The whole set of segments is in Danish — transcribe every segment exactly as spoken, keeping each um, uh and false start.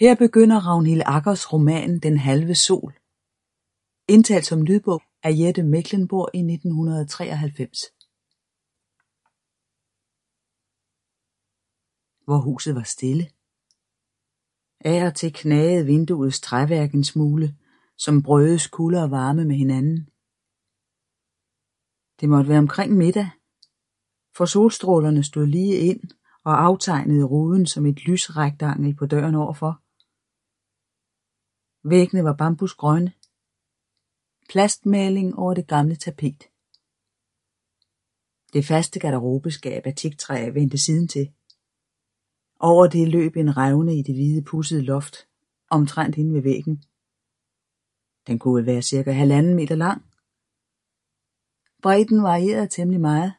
Her begynder Ragnhild Aggers roman Den halve sol, indtalt som lydbog af Jette Mechlenburg i nitten treoghalvfems. Hvor huset var stille. Af og til knagede vinduets træværk en smule, som brødes kulde og varme med hinanden. Det måtte være omkring middag, for solstrålerne stod lige ind og aftegnede ruden som et lysrektangel på døren overfor. Væggene var bambusgrønne. Plastmaling over det gamle tapet. Det faste garderobeskab af teaktræ vendte siden til. Over det løb en revne i det hvide pudsede loft, omtrent inde ved væggen. Den kunne være cirka halvanden meter lang. Bredden varierede temmelig meget.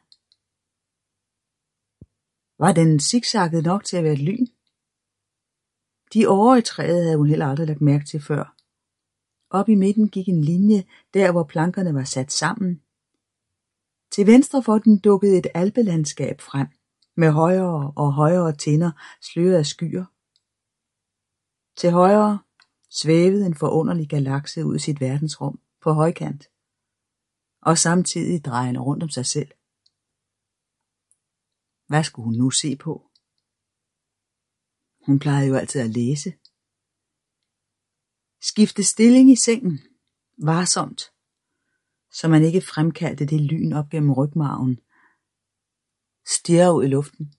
Var den zigzagget nok til at være et lyn? De årer i træet havde hun heller aldrig lagt mærke til før. Op i midten gik en linje, der hvor plankerne var sat sammen. Til venstre for den dukkede et alpelandskab frem, med højere og højere tinder sløret af skyer. Til højre svævede en forunderlig galakse ud i sit verdensrum på højkant, og samtidig drejende rundt om sig selv. Hvad skulle hun nu se på? Hun plejede jo altid at læse. Skifte stilling i sengen, varsomt, så man ikke fremkaldte det lyn op gennem rygmarven. Stirre ud i luften.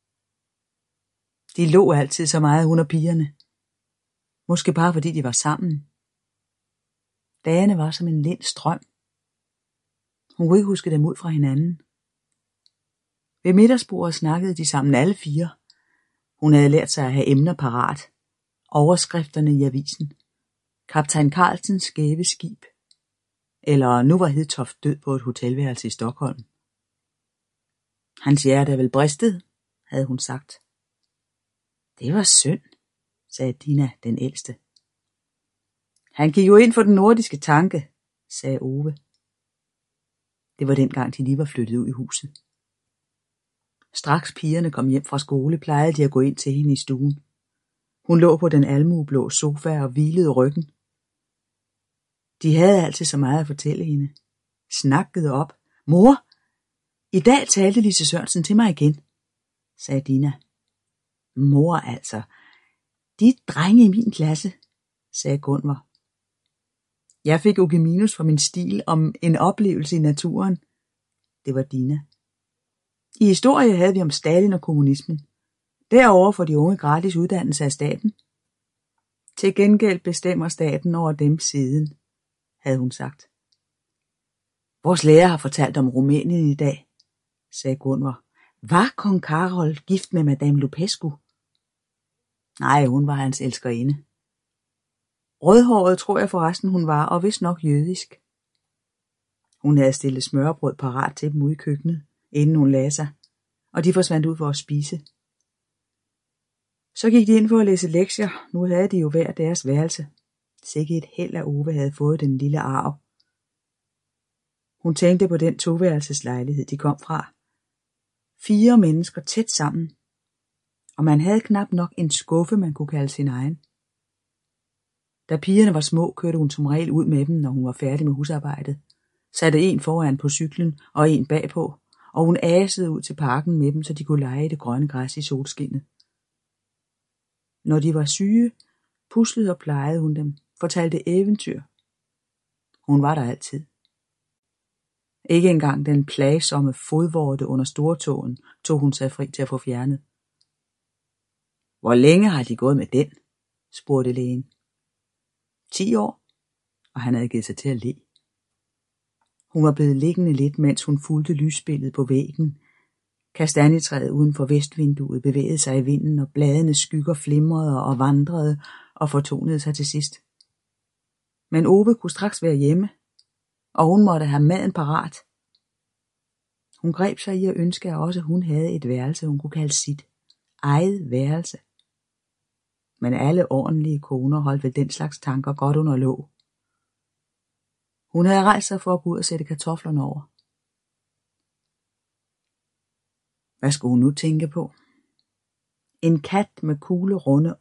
De lå altid så meget, hun og pigerne. Måske bare fordi de var sammen. Dagene var som en lind strøm. Hun kunne ikke huske dem ud fra hinanden. Ved middagsbordet snakkede de sammen alle fire. Hun havde lært sig at have emner parat. Overskrifterne i avisen. Kaptajn Carlsens skæve skib. Eller nu var Hedtoft død på et hotelværelse i Stockholm. Hans hjerte er vel bristet, havde hun sagt. Det var synd, sagde Dina, den ældste. Han gik jo ind for den nordiske tanke, sagde Ove. Det var dengang, de lige var flyttet ud i huset. Straks pigerne kom hjem fra skole, plejede de at gå ind til hende i stuen. Hun lå på den almueblå sofa og hvilede ryggen. De havde altid så meget at fortælle hende. Snakkede op. Mor, i dag talte Lise Sørensen til mig igen, sagde Dina. Mor altså, de drenge i min klasse, sagde Gunvor. Jeg fik O G minus for min stil om en oplevelse i naturen. Det var Dina. I historie havde vi om Stalin og kommunismen. Derover får de unge gratis uddannelse af staten. Til gengæld bestemmer staten over dem siden, havde hun sagt. Vores lærer har fortalt om Rumænien i dag, sagde Gunvor. Var kong Karol gift med Madame Lupescu? Nej, hun var hans elskerinde. Rødhåret tror jeg forresten hun var, og vist nok jødisk. Hun havde stillet smørbrød parat til dem ude i køkkenet, inden hun lagde sig, og de forsvandt ud for at spise. Så gik de ind for at læse lektier. Nu havde de jo hver deres værelse. Sikke et held, at Ove havde fået den lille arv. Hun tænkte på den toværelseslejlighed, de kom fra. Fire mennesker tæt sammen, og man havde knap nok en skuffe, man kunne kalde sin egen. Da pigerne var små, kørte hun som regel ud med dem, når hun var færdig med husarbejdet. Satte en foran på cyklen og en bagpå, og hun asede ud til parken med dem, så de kunne lege i det grønne græs i solskinnet. Når de var syge, puslede og plejede hun dem, fortalte eventyr. Hun var der altid. Ikke engang den plagsomme fodvorte under stortåen tog hun sig fri til at få fjernet. Hvor længe har de gået med den? Spurgte lægen. Ti år, og han havde givet sig til at le. Hun var blevet liggende lidt, mens hun fulgte lysspillet på væggen. Kastanjetræet uden for vestvinduet bevægede sig i vinden, og bladenes skygger flimrede og vandrede og fortonede sig til sidst. Men Ove kunne straks være hjemme, og hun måtte have maden parat. Hun greb sig i at ønske, at også hun havde et værelse, hun kunne kalde sit eget værelse. Men alle ordentlige koner holdt ved den slags tanker godt under låg. Hun havde rejst sig for at gå ud og sætte kartoflerne over. Hvad skulle hun nu tænke på? En kat med kuglerunde